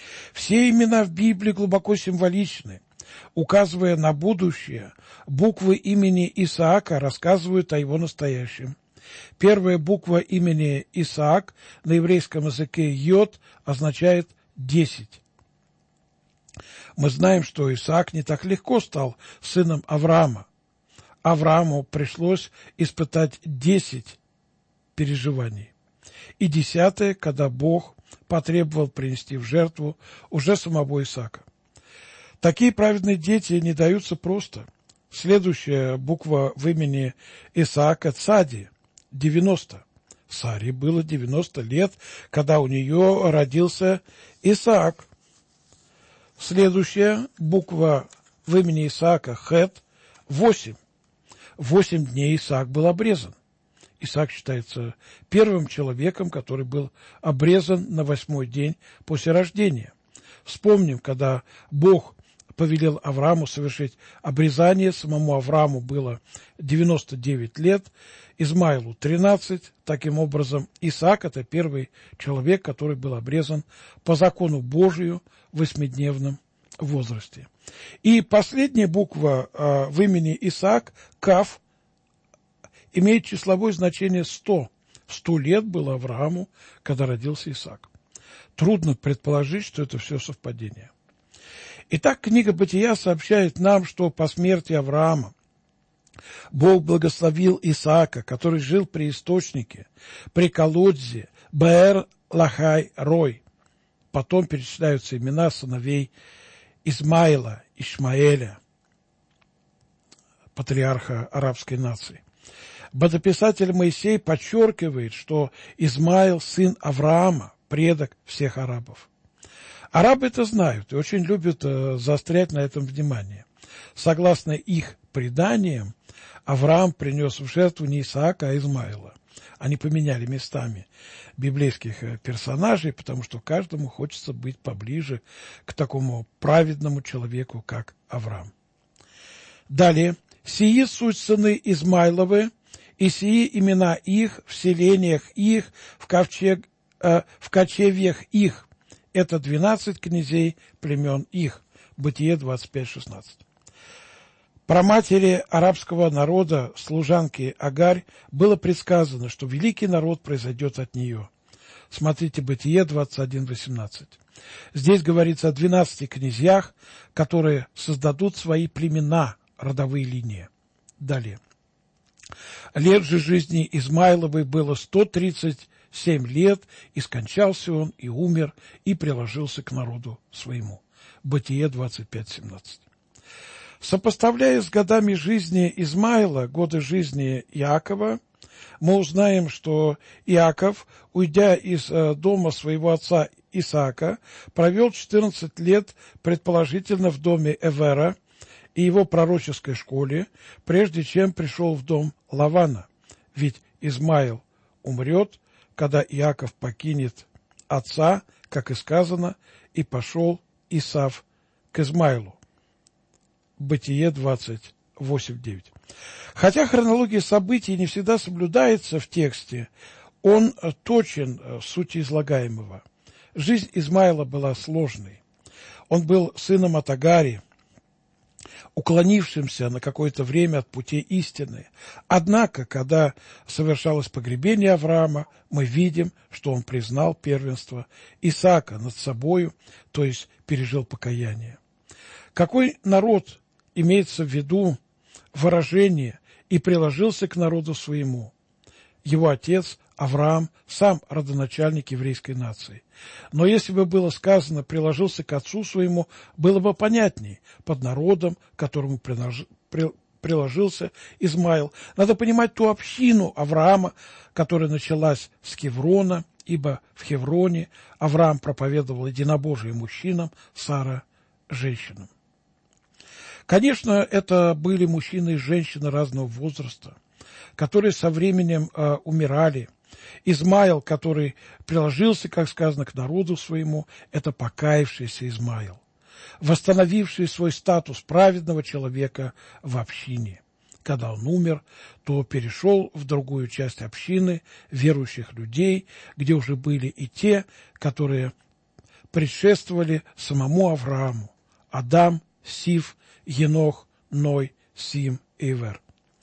Speaker 4: Все имена в Библии глубоко символичны. Указывая на будущее, буквы имени Исаака рассказывают о его настоящем. Первая буква имени Исаак на еврейском языке «йод» означает «десять». Мы знаем, что Исаак не так легко стал сыном Авраама. Аврааму пришлось испытать десять переживаний. И десятое, когда Бог потребовал принести в жертву уже самого Исаака. Такие праведные дети не даются просто. Следующая буква в имени Исаака – Цади, девяносто. Саре было девяносто лет, когда у нее родился Исаак. Следующая буква в имени Исаака – Хет, восемь. Восемь дней Исаак был обрезан. Исаак считается первым человеком, который был обрезан на восьмой день после рождения. Вспомним, когда Бог повелел Аврааму совершить обрезание, самому Аврааму было девяносто девять лет, Измаилу тринадцать. Таким образом, Исаак – это первый человек, который был обрезан по закону Божию в восьмидневном возрасте. И последняя буква э, в имени Исаак, Кав, имеет числовое значение сто. Сто лет было Аврааму, когда родился Исаак. Трудно предположить, что это все совпадение. Итак, книга Бытия сообщает нам, что по смерти Авраама Бог благословил Исаака, который жил при источнике, при колодзе Беэр-Лахай-Рой. Потом перечисляются имена сыновей Измаила, Ишмаэля, патриарха арабской нации. Бытописатель Моисей подчеркивает, что Измаил – сын Авраама, предок всех арабов. Арабы это знают и очень любят э, заострять на этом внимание. Согласно их преданиям, Авраам принес в жертву не Исаака, а Измаила. Они поменяли местами библейских э, персонажей, потому что каждому хочется быть поближе к такому праведному человеку, как Авраам. Далее. «Сии суть сыны Измайловы, и сии имена их, в селениях их, в, ковчег, э, в кочевьях их». Это двенадцать князей племен их. Бытие двадцать пять шестнадцать. Про матери арабского народа, служанки Агарь, было предсказано, что великий народ произойдет от нее. Смотрите Бытие двадцать один восемнадцать. Здесь говорится о двенадцати князьях, которые создадут свои племена, родовые линии. Далее. Лет же жизни Измайловой было сто тридцать семь лет, и скончался он, и умер, и приложился к народу своему. Бытие двадцать пять семнадцать. Сопоставляя с годами жизни Измаила годы жизни Иакова, мы узнаем, что Иаков, уйдя из э, дома своего отца Исаака, провел четырнадцать лет, предположительно, в доме Эвера и его пророческой школе, прежде чем пришел в дом Лавана. Ведь Измаил умрет, когда Иаков покинет отца, как и сказано, и пошел Исав к Измаилу. Бытие двадцать восемь девять. Хотя хронология событий не всегда соблюдается в тексте, он точен в сути излагаемого. Жизнь Измаила была сложной. Он был сыном от Агари, уклонившимся на какое-то время от путей истины. Однако, когда совершалось погребение Авраама, мы видим, что он признал первенство Исаака над собою, то есть пережил покаяние. Какой народ имеется в виду выражение «и приложился к народу своему»? Его отец Авраам сам родоначальник еврейской нации. Но если бы было сказано «приложился к отцу своему», было бы понятнее под народом, к которому приложился Измаил. Надо понимать ту общину Авраама, которая началась с Хеврона, ибо в Хевроне Авраам проповедовал единобожие мужчинам, Сара – женщинам. Конечно, это были мужчины и женщины разного возраста, которые со временем э, умирали. Измаил, который приложился, как сказано, к народу своему, это покаявшийся Измаил, восстановивший свой статус праведного человека в общине. Когда он умер, то перешел в другую часть общины верующих людей, где уже были и те, которые предшествовали самому Аврааму: Адам, Сив, Енох, Ной, Сим и Ивер.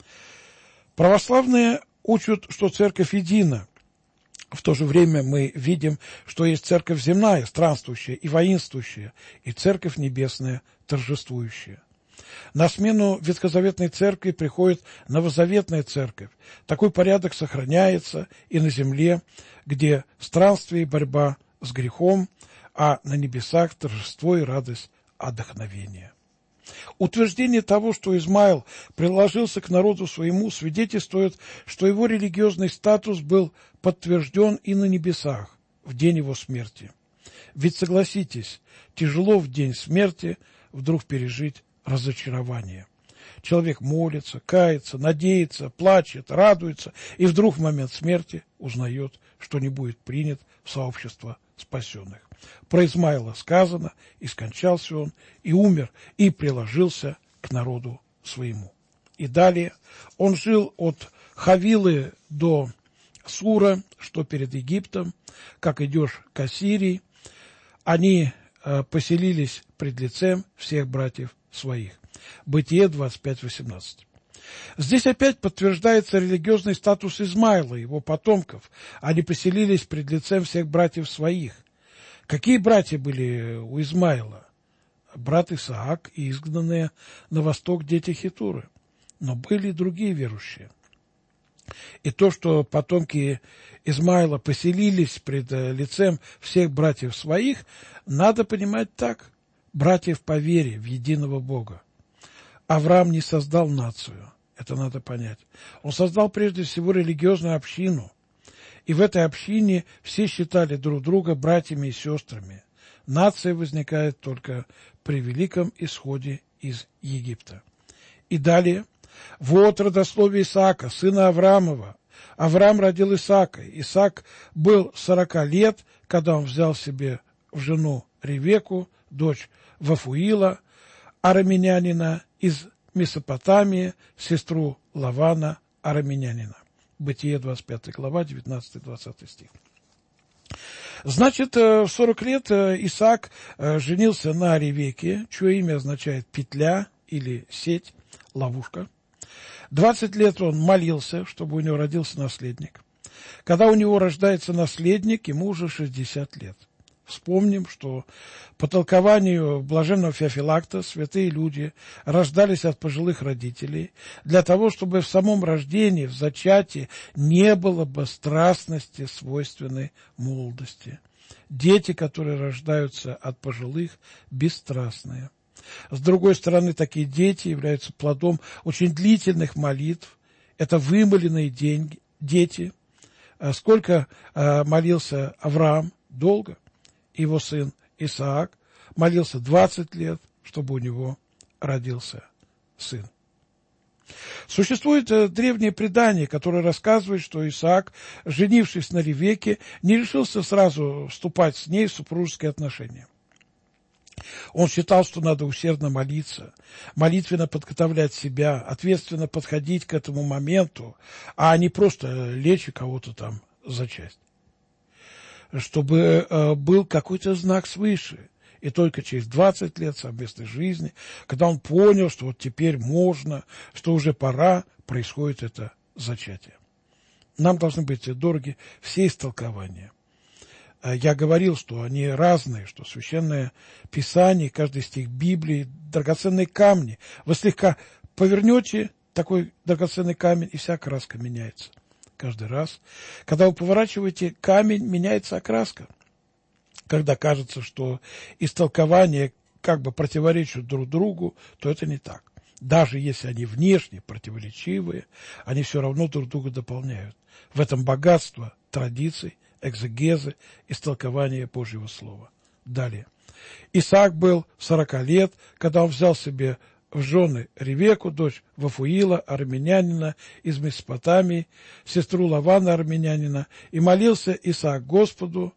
Speaker 4: Православные учат, что церковь едина. В то же время мы видим, что есть церковь земная, странствующая и воинствующая, и церковь небесная, торжествующая. На смену ветхозаветной церкви приходит новозаветная церковь. Такой порядок сохраняется и на земле, где странствие и борьба с грехом, а на небесах торжество и радость отдохновения. Утверждение того, что Измаил приложился к народу своему, свидетельствует, что его религиозный статус был подтвержден и на небесах в день его смерти. Ведь, согласитесь, тяжело в день смерти вдруг пережить разочарование. Человек молится, кается, надеется, плачет, радуется, и вдруг в момент смерти узнает, что не будет принят в сообщество спасенных. Про Измаила сказано: и скончался он, и умер, и приложился к народу своему. И далее: он жил от Хавилы до Сура, что перед Египтом, как идешь к Ассирии. Они э, поселились пред лицем всех братьев своих. Бытие двадцать пять восемнадцать. Здесь опять подтверждается религиозный статус Измаила и его потомков. Они поселились пред лицем всех братьев своих. Какие братья были у Измаила? Брат Исаак и изгнанные на восток дети Хетуры. Но были и другие верующие. И то, что потомки Измаила поселились пред лицем всех братьев своих, надо понимать так: братьев по вере в единого Бога. Авраам не создал нацию, это надо понять. Он создал прежде всего религиозную общину. И в этой общине все считали друг друга братьями и сестрами. Нация возникает только при великом исходе из Египта. И далее: вот родословие Исаака, сына Авраамова. Авраам родил Исаака. Исаак был сорока лет, когда он взял себе в жену Ревеку, дочь Вафуила, арамеянина, из Месопотамии, сестру Лавана, арамеянина. Бытие двадцать пятая глава, девятнадцатый-двадцатый стих. Значит, в сорок лет Исаак женился на Ревеке, чье имя означает петля или сеть, ловушка. двадцать лет он молился, чтобы у него родился наследник. Когда у него рождается наследник, ему уже шестьдесят лет. Вспомним, что по толкованию блаженного Феофилакта святые люди рождались от пожилых родителей для того, чтобы в самом рождении, в зачатии не было бы страстности, свойственной молодости. Дети, которые рождаются от пожилых, бесстрастные. С другой стороны, такие дети являются плодом очень длительных молитв. Это вымоленные деньги, дети. Сколько э, молился Авраам? Долго. Его сын Исаак молился двадцать лет, чтобы у него родился сын. Существует древнее предание, которое рассказывает, что Исаак, женившись на Ревеке, не решился сразу вступать с ней в супружеские отношения. Он считал, что надо усердно молиться, молитвенно подготовлять себя, ответственно подходить к этому моменту, а не просто лечь и кого-то там зачать. Чтобы э, был какой-то знак свыше. И только через двадцать лет совместной жизни, когда он понял, что вот теперь можно, что уже пора, происходит это зачатие. Нам должны быть дороги все истолкования. Я говорил, что они разные, что Священное Писание, каждый стих Библии, драгоценные камни. Вы слегка повернете такой драгоценный камень, и вся краска меняется. Каждый раз, когда вы поворачиваете камень, меняется окраска. Когда кажется, что истолкования как бы противоречат друг другу, то это не так. Даже если они внешне противоречивые, они все равно друг друга дополняют. В этом богатство традиций, экзегезы, истолкования Божьего Слова. Далее. Исаак был сорока лет, когда он взял себе в жены Ревеку, дочь Вафуила, армянянина из Месопотамии, сестру Лавана, армянянина, и молился Исаак Господу,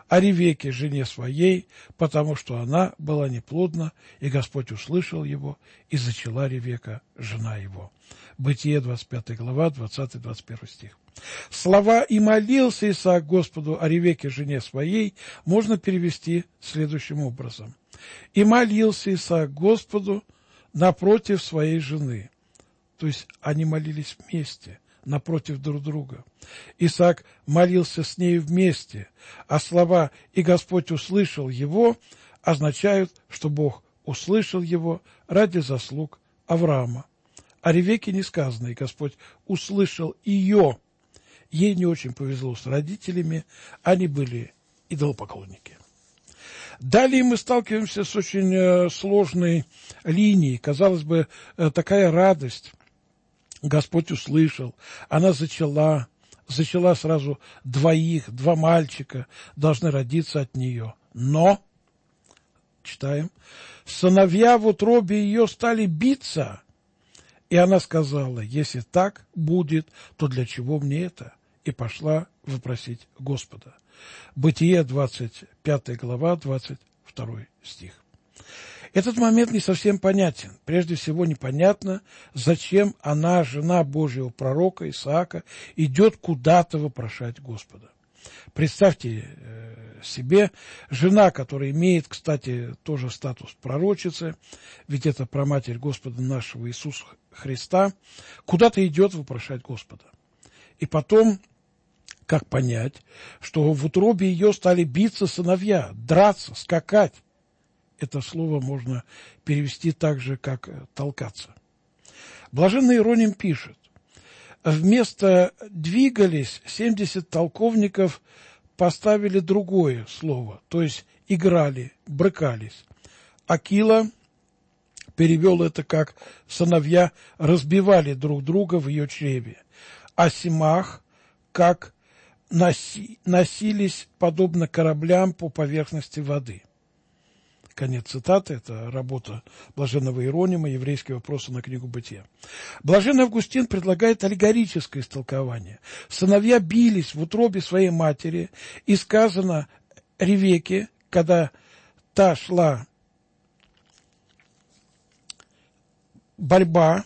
Speaker 4: о Ревеке, жене своей, потому что она была неплодна, и Господь услышал его, и зачала Ревека, жена его». Бытие, двадцать пятая глава, двадцатый двадцать первый стих. Слова «и молился Исаак Господу о Ревеке, жене своей» можно перевести следующим образом. «И молился Исаак Господу напротив своей жены». То есть они молились вместе, напротив друг друга. Исаак молился с нею вместе, а слова «и Господь услышал его» означают, что Бог услышал его ради заслуг Авраама. О Ревеке не сказано, и Господь услышал ее. Ей не очень повезло с родителями, они были идолопоклонники. Далее мы сталкиваемся с очень э, сложной линией. Казалось бы, э, такая радость. Господь услышал, она зачала, зачала сразу двоих, два мальчика должны родиться от нее. Но, читаем, сыновья в утробе ее стали биться, и она сказала: если так будет, то для чего мне это? И пошла вопросить Господа. Бытие, двадцать пятая глава, двадцать второй стих. Этот момент не совсем понятен. Прежде всего, непонятно, зачем она, жена Божьего пророка Исаака, идет куда-то вопрошать Господа. Представьте э, себе, жена, которая имеет, кстати, тоже статус пророчицы, ведь это праматерь Господа нашего Иисуса Христа, куда-то идет вопрошать Господа. И потом, как понять, что в утробе ее стали биться сыновья, драться, скакать? Это слово можно перевести так же, как толкаться. Блаженный Иероним пишет: вместо «двигались» семьдесят толковников поставили другое слово, то есть играли, брыкались. Акила перевел это как «сыновья разбивали друг друга в ее чреве», а Симах как носи, «носились подобно кораблям по поверхности воды». Конец цитаты, это работа Блаженного Иеронима, еврейские вопросы на книгу Бытия. Блаженный Августин предлагает аллегорическое истолкование. Сыновья бились в утробе своей матери, и сказано Ревеке, когда та шла борьба,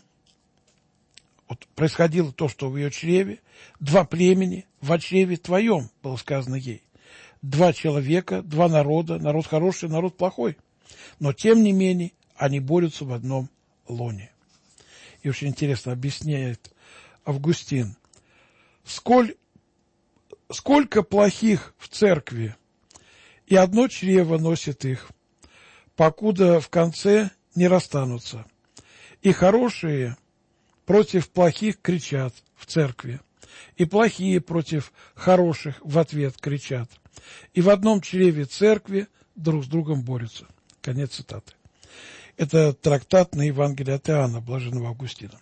Speaker 4: вот происходило то, что в ее чреве, два племени в чреве твоем, было сказано ей. Два человека, два народа, народ хороший, народ плохой. Но, тем не менее, они борются в одном лоне. И очень интересно объясняет Августин. Сколь, сколько плохих в церкви, и одно чрево носит их, покуда в конце не расстанутся. И хорошие против плохих кричат в церкви, и плохие против хороших в ответ кричат. И в одном чреве церкви друг с другом борются. Конец цитаты. Это трактат на Евангелие от Иоанна, Блаженного Августина.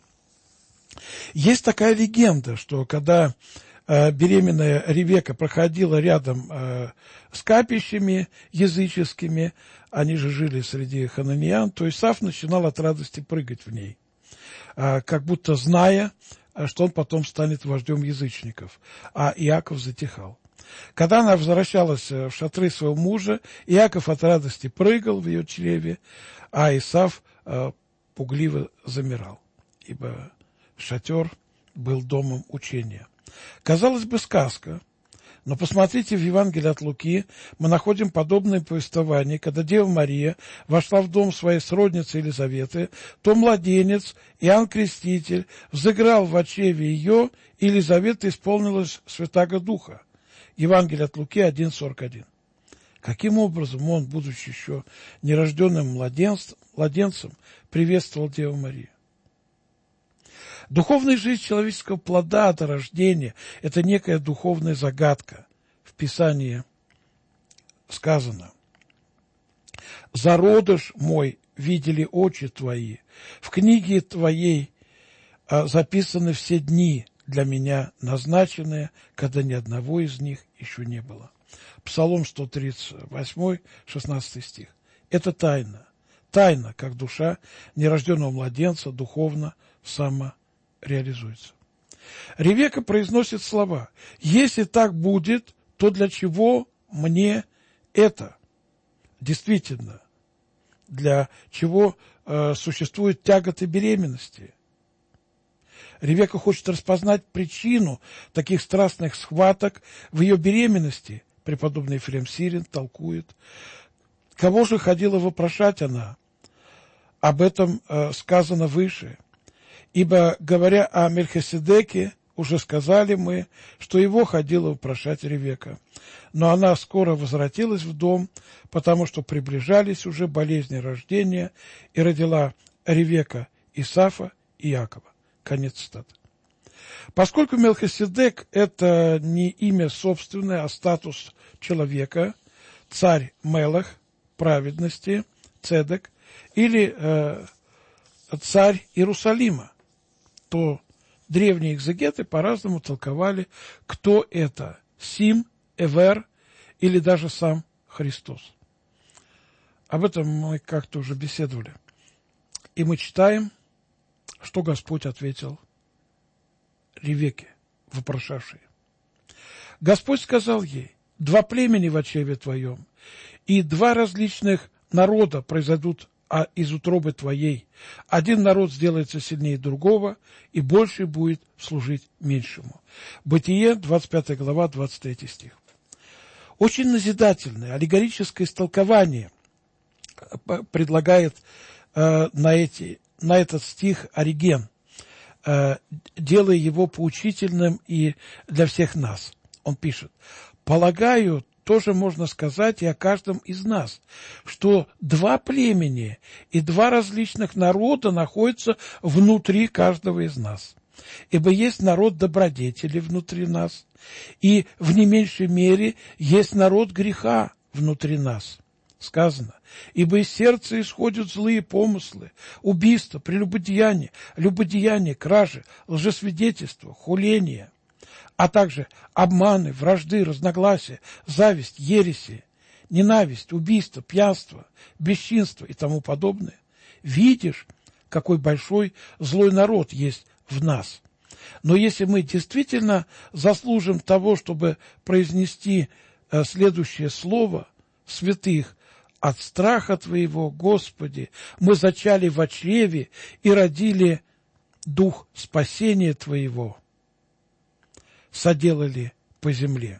Speaker 4: Есть такая легенда, что когда э, беременная Ревека проходила рядом э, с капищами языческими, они же жили среди хананиан, то Исав начинал от радости прыгать в ней, э, как будто зная, что он потом станет вождем язычников, а Иаков затихал. Когда она возвращалась в шатры своего мужа, Иаков от радости прыгал в ее чреве, а Исав э, пугливо замирал, ибо шатер был домом учения. Казалось бы, сказка, но посмотрите в Евангелии от Луки, мы находим подобное повествование, когда Дева Мария вошла в дом своей сродницы Елизаветы, то младенец, Иоанн Креститель, взыграл в чреве ее, и Елизавета исполнилась Святаго Духа. Евангелие от Луки один сорок один. Каким образом он, будучи еще нерожденным младенцем, младенцем приветствовал Деву Марию? Духовная жизнь человеческого плода до рождения – это некая духовная загадка. В Писании сказано: «Зародыш мой видели очи твои, в книге твоей а, записаны все дни для меня назначенные, когда ни одного из них еще не было». Псалом сто тридцать восемь, шестнадцатый стих. Это тайна. Тайна, как душа нерожденного младенца духовно самореализуется. Ревека произносит слова: «Если так будет, то для чего мне это действительно для чего э, существуют тяготы беременности. Ревекка хочет распознать причину таких страстных схваток в ее беременности. Преподобный Ефрем Сирин толкует. Кого же ходила вопрошать она? Об этом э, сказано выше. Ибо, говоря о Мельхиседеке, уже сказали мы, что его ходила вопрошать Ревекка. Но она скоро возвратилась в дом, потому что приближались уже болезни рождения, и родила Ревекка Исафа и Иакова. Конец цитаты. Поскольку Мелхиседек – это не имя собственное, а статус человека, царь Мелах, праведности, Цедек, или э, царь Иерусалима, то древние экзегеты по-разному толковали, кто это – Сим, Эвер или даже сам Христос. Об этом мы как-то уже беседовали. И мы читаем, что Господь ответил Ревекке, вопрошавшей. Господь сказал ей: «Два племени в очреве твоем, и два различных народа произойдут из утробы твоей. Один народ сделается сильнее другого, и больше будет служить меньшему». Бытие, двадцать пятая глава, двадцать третий стих. Очень назидательное, аллегорическое истолкование предлагает э, на, эти, на этот стих Ориген, э, делая его поучительным и для всех нас. Он пишет: «Полагаю, тоже можно сказать и о каждом из нас, что два племени и два различных народа находятся внутри каждого из нас. Ибо есть народ добродетели внутри нас, и в не меньшей мере есть народ греха внутри нас». Сказано: «Ибо из сердца исходят злые помыслы, убийства, прелюбодеяние, любодеяние, кражи, лжесвидетельство, хуление, а также обманы, вражды, разногласия, зависть, ереси, ненависть, убийство, пьянство, бесчинство и тому подобное. Видишь, какой большой злой народ есть в нас. Но если мы действительно заслужим того, чтобы произнести э, следующее слово святых: от страха Твоего, Господи, мы зачали в чреве и родили дух спасения Твоего, соделали по земле.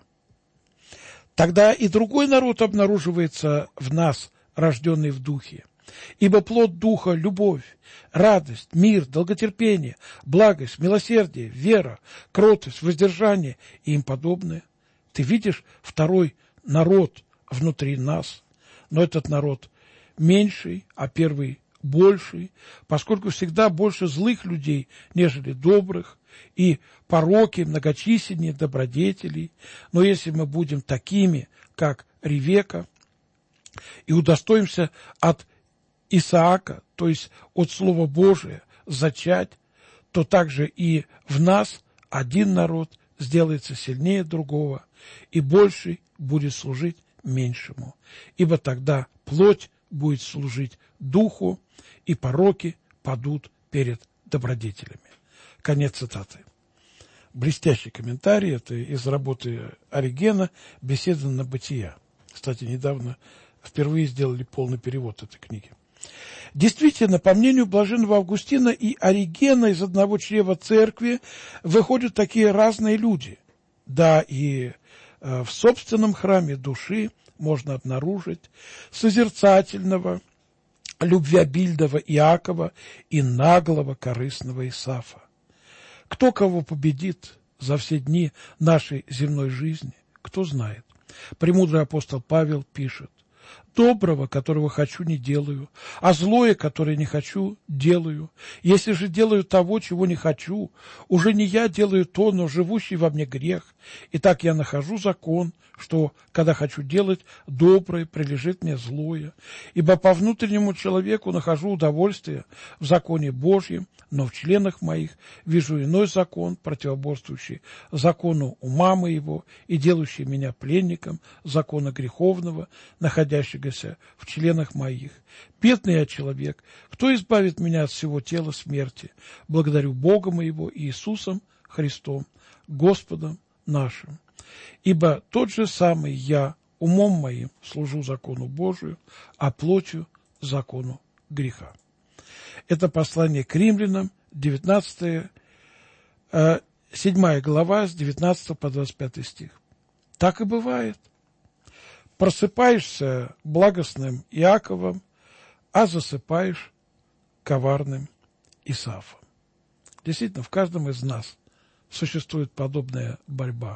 Speaker 4: Тогда и другой народ обнаруживается в нас, рожденный в духе. Ибо плод духа – любовь, радость, мир, долготерпение, благость, милосердие, вера, кротость, воздержание и им подобное. Ты видишь второй народ внутри нас, но этот народ меньший, а первый больший, поскольку всегда больше злых людей, нежели добрых, и пороки многочисленнее добродетелей. Но если мы будем такими, как Ревекка, и удостоимся от Исаака, то есть от Слова Божия, зачать, то также и в нас один народ сделается сильнее другого, и больший будет служить меньшему. Ибо тогда плоть будет служить духу, и пороки падут перед добродетелями. Конец цитаты. Блестящий комментарий, это из работы Оригена «Беседа на бытия». Кстати, недавно впервые сделали полный перевод этой книги. Действительно, по мнению блаженного Августина и Оригена, из одного чрева церкви выходят такие разные люди. Да, и э, в собственном храме души можно обнаружить созерцательного, любвеобильного Иакова и наглого, корыстного Исафа. Кто кого победит за все дни нашей земной жизни, кто знает. Премудрый апостол Павел пишет: «Доброго, которого хочу, не делаю, а злое, которое не хочу, делаю. Если же делаю того, чего не хочу, уже не я делаю то, но живущий во мне грех. Итак, я нахожу закон, что, когда хочу делать доброе, прилежит мне злое. Ибо по внутреннему человеку нахожу удовольствие в законе Божьем, но в членах моих вижу иной закон, противоборствующий закону ума моего и делающий меня пленником закона греховного, находящегося в членах моих. Бедный я человек, кто избавит меня от всего тела смерти? Благодарю Бога моего и Иисусом Христом, Господом нашим. Ибо тот же самый я умом моим служу закону Божию, а плотью закону греха. Это послание к римлянам, девятнадцатая, седьмая глава, с девятнадцатого по двадцать пятый стих. Так и бывает. Просыпаешься благостным Иаковом, а засыпаешь коварным Исаафом. Действительно, в каждом из нас существует подобная борьба.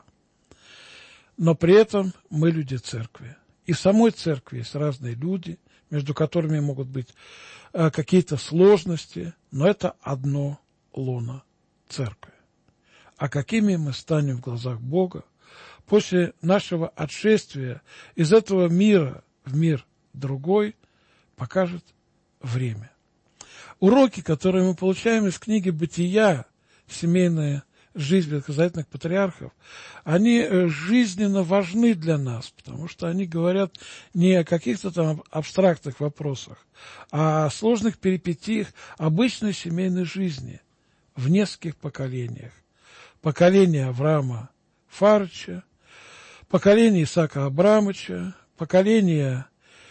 Speaker 4: Но при этом мы люди церкви. И в самой церкви есть разные люди, между которыми могут быть э, какие-то сложности, но это одно лоно церкви. А какими мы станем в глазах Бога после нашего отшествия из этого мира в мир другой, покажет время. Уроки, которые мы получаем из книги «Бытия», семейная жизнь ветхозаветных патриархов, они жизненно важны для нас, потому что они говорят не о каких-то там абстрактных вопросах, а о сложных перипетиях обычной семейной жизни в нескольких поколениях. Поколение Авраама Фарыча, поколение Исаака Абрамовича, поколение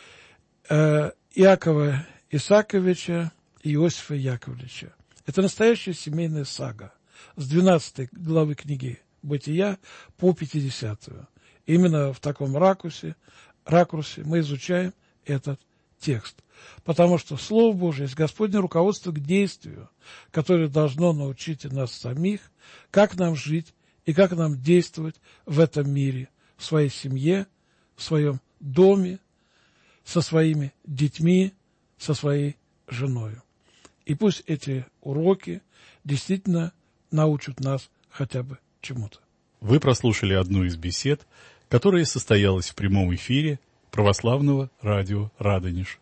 Speaker 4: э, Иакова Исаковича и Иосифа Яковлевича. Это настоящая семейная сага с двенадцатой главы книги «Бытия» по пятидесятую. Именно в таком ракурсе, ракурсе мы изучаем этот текст. Потому что Слово Божие есть Господне руководство к действию, которое должно научить нас самих, как нам жить и как нам действовать в этом мире, в своей семье, в своем доме, со своими детьми, со своей женой. И пусть эти уроки действительно научат нас хотя бы чему-то.
Speaker 3: Вы прослушали одну из бесед, которая состоялась в прямом эфире православного радио «Радонеж».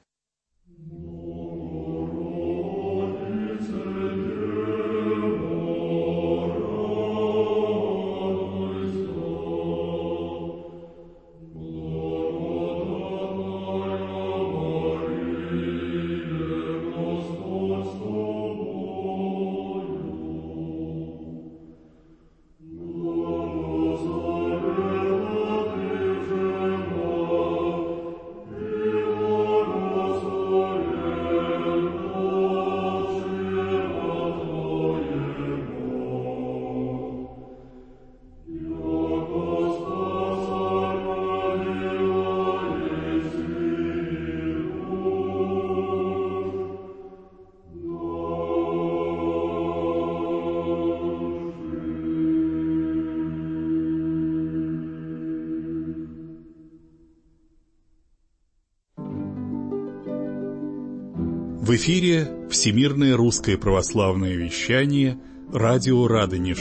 Speaker 3: В эфире Всемирное русское православное вещание радио «Радонеж».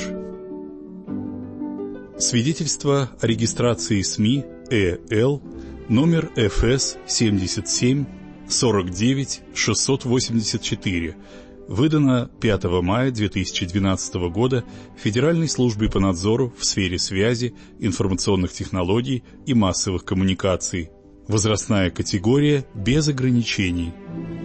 Speaker 3: Свидетельство о регистрации СМИ ЭЛ номер эф эс семьдесят семь сорок девять шестьсот восемьдесят четыре, выдано пятого мая две тысячи двенадцатого года Федеральной службой по надзору в сфере связи, информационных технологий и массовых коммуникаций. Возрастная категория без ограничений.